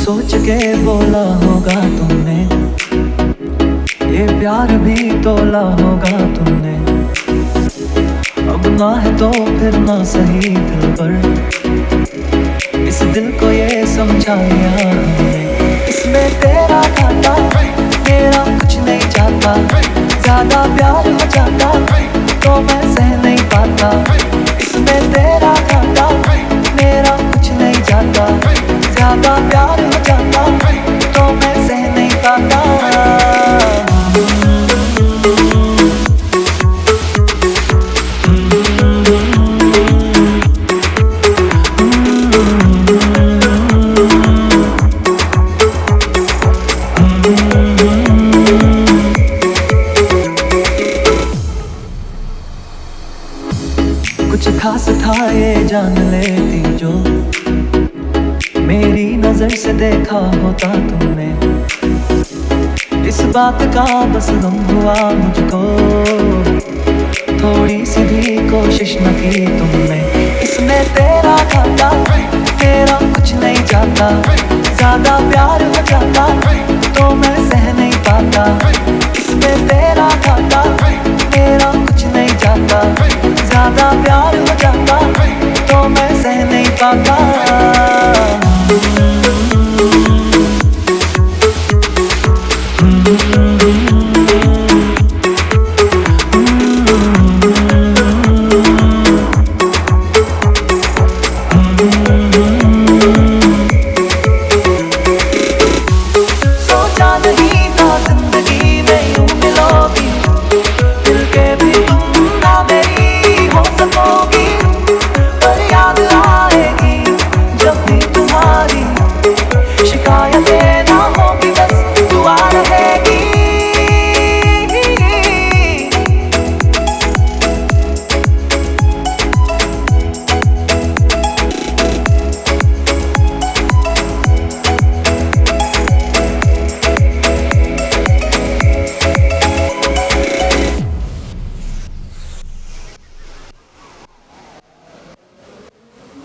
सोच के बोला होगा तुमने, ये प्यार भी तोला होगा तुमने। अब ना है तो फिर ना सही दिल पर, इस दिल को ये समझाया हमने। इसमें तेरा घाटा मेरा कुछ नहीं जाता, ज्यादा प्यार हो जाता तो मैं सह नहीं पाता। इसमें तेरा घाटा मेरा कुछ नहीं जाता, ज्यादा प्यार हो जाता तो मैं सह नहीं पाता। कुछ खास था ये जान लेती जो, मेरी नजर से देखा होता तुमने। इस बात का बस गम हुआ मुझको, थोड़ी सी भी कोशिश न की तुमने। इसमें तेरा घाटा मेरा कुछ नहीं जाता, ज्यादा प्यार हो जाता तो मैं सह नहीं पाता। इसमें तेरा घाटा मेरा कुछ नहीं जाता, ज्यादा प्यार हो जाता तो मैं सह नहीं पाता।